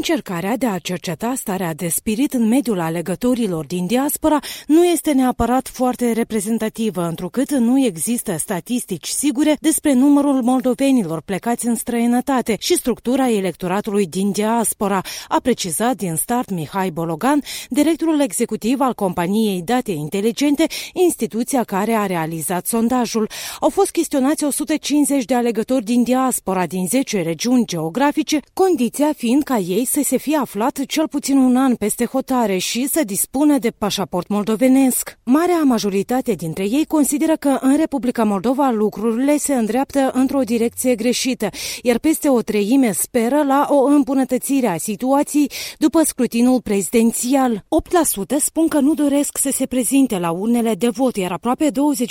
Încercarea de a cerceta starea de spirit în mediul alegătorilor din diaspora nu este neapărat foarte reprezentativă, întrucât nu există statistici sigure despre numărul moldovenilor plecați în străinătate și structura electoratului din diaspora, a precizat din start Mihai Bologan, directorul executiv al companiei Date Inteligente, instituția care a realizat sondajul. Au fost chestionați 150 de alegători din diaspora din 10 regiuni geografice, condiția fiind ca ei să se fie aflat cel puțin un an peste hotare și să dispună de pașaport moldovenesc. Marea majoritate dintre ei consideră că în Republica Moldova lucrurile se îndreaptă într-o direcție greșită, iar peste o treime speră la o îmbunătățire a situației după scrutinul prezidențial. 8% spun că nu doresc să se prezinte la urnele de vot, iar aproape 28%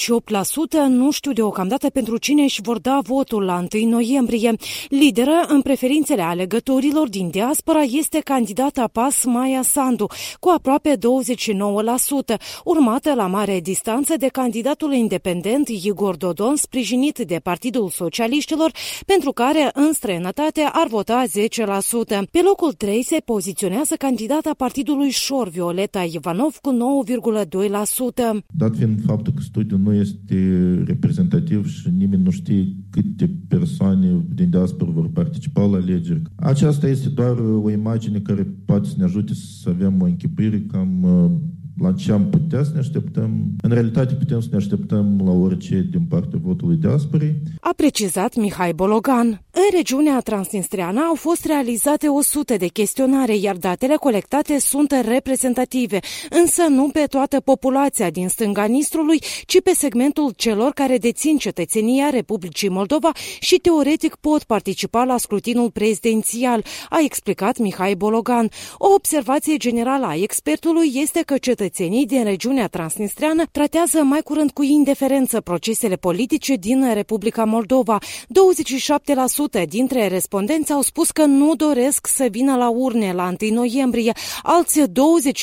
nu știu deocamdată pentru cine își vor da votul la 1 noiembrie. Lideră în preferințele alegătorilor din diaspora este candidata PAS Maia Sandu, cu aproape 29%, urmată la mare distanță de candidatul independent Igor Dodon, sprijinit de Partidul Socialiștilor, pentru care în străinătate ar vota 10%. Pe locul 3 se poziționează candidata Partidului Șor, Violeta Ivanov, cu 9,2%. Dat fiind faptul că studiul nu este reprezentativ și nimeni nu știe câte persoane din diaspora vor participa la alegeri, aceasta este doar o imagine care poate să ne ajute să avem o închipuire cam la ce am putea să ne așteptăm. În realitate putem să ne așteptăm la orice din partea votului diasporei. A precizat Mihai Bologan. În regiunea transnistreană au fost realizate 100 de chestionare, iar datele colectate sunt reprezentative, însă nu pe toată populația din stânga Nistrului, ci pe segmentul celor care dețin cetățenia Republicii Moldova și teoretic pot participa la scrutinul prezidențial, a explicat Mihai Bologan. O observație generală a expertului este că cetățenii din regiunea transnistreană tratează mai curând cu indiferență procesele politice din Republica Moldova. 27% dintre respondenți au spus că nu doresc să vină la urne la 1 noiembrie, alți 29%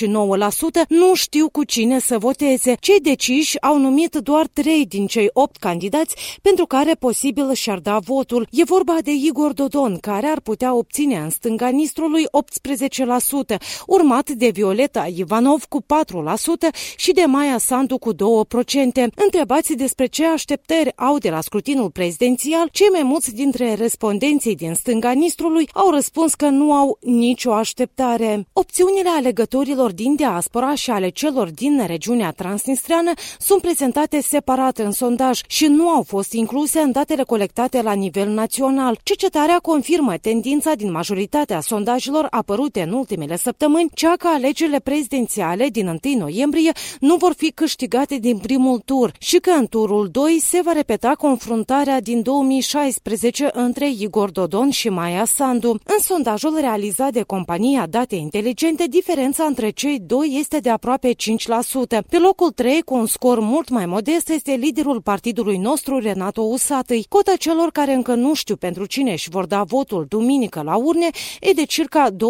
nu știu cu cine să voteze. Cei deciși au numit doar 3 din cei 8 candidați pentru care posibil și-ar da votul. E vorba de Igor Dodon, care ar putea obține în stânga Nistrului 18%, urmat de Violeta Ivanov cu 4% și de Maia Sandu cu 2%. Întrebați despre ce așteptări au de la scrutinul prezidențial, cei mai mulți dintre respondenții din stânga Nistrului au răspuns că nu au nicio așteptare. Opțiunile alegătorilor din diaspora și ale celor din regiunea transnistreană sunt prezentate separat în sondaj și nu au fost incluse în datele colectate la nivel național. Cercetarea confirmă tendința din majoritatea sondajelor apărute în ultimele săptămâni, cea că alegerile prezidențiale din 1 noiembrie nu vor fi câștigate din primul tur și că în turul 2 se va repeta confruntarea din 2016 între Igor Dodon și Maia Sandu. În sondajul realizat de compania Date Inteligente, diferența între cei doi este de aproape 5%. Pe locul 3, cu un scor mult mai modest, este liderul partidului nostru, Renato Usatăi. Cota celor care încă nu știu pentru cine își vor da votul duminică la urne e de circa 27%.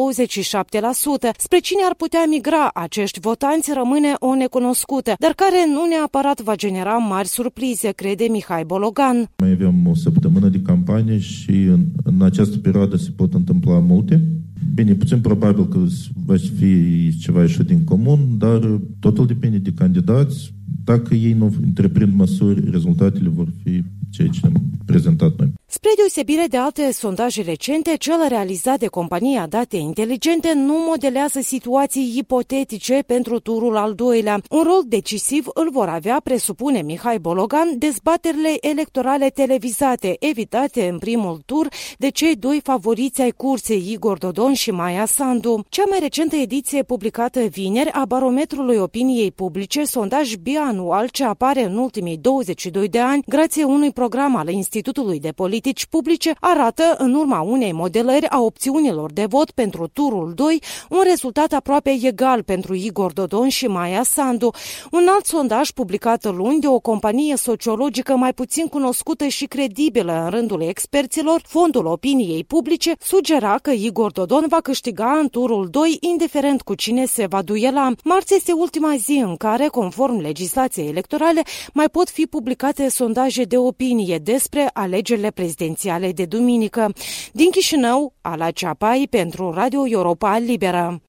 Spre cine ar putea migra acești votanți rămâne o necunoscută, dar care nu neapărat va genera mari surprize, crede Mihai Bologan. Mai avem o săptămână de campanie și în această perioadă se pot întâmpla multe. Bine, puțin probabil că va fi ceva ieșit din comun, dar totul depinde de candidați. Dacă ei nu întreprind măsuri, rezultatele vor fi ceea ce am prezentat noi. Spre deosebire de alte sondaje recente, cel realizat de compania Date Inteligente nu modelează situații ipotetice pentru turul al doilea. Un rol decisiv îl vor avea, presupune Mihai Bologan, dezbaterile electorale televizate, evitate în primul tur de cei doi favoriți ai cursei, Igor Dodon și Maia Sandu. Cea mai recentă ediție publicată vineri a Barometrului Opiniei Publice, sondaj bianual ce apare în ultimii 22 de ani, grație unui program al Institutului de Politici Publice, arată, în urma unei modelări a opțiunilor de vot pentru turul 2, un rezultat aproape egal pentru Igor Dodon și Maia Sandu. Un alt sondaj publicat luni de o companie sociologică mai puțin cunoscută și credibilă în rândul experților, Fondul Opiniei Publice, sugera că Igor Dodon va câștiga în turul 2, indiferent cu cine se va duela. Marți este ultima zi în care, conform legislației electorale, mai pot fi publicate sondaje de opinie despre alegerile prezidențiale prezidențiale de duminică. Din Chișinău, Ala Ceapai pentru Radio Europa Liberă.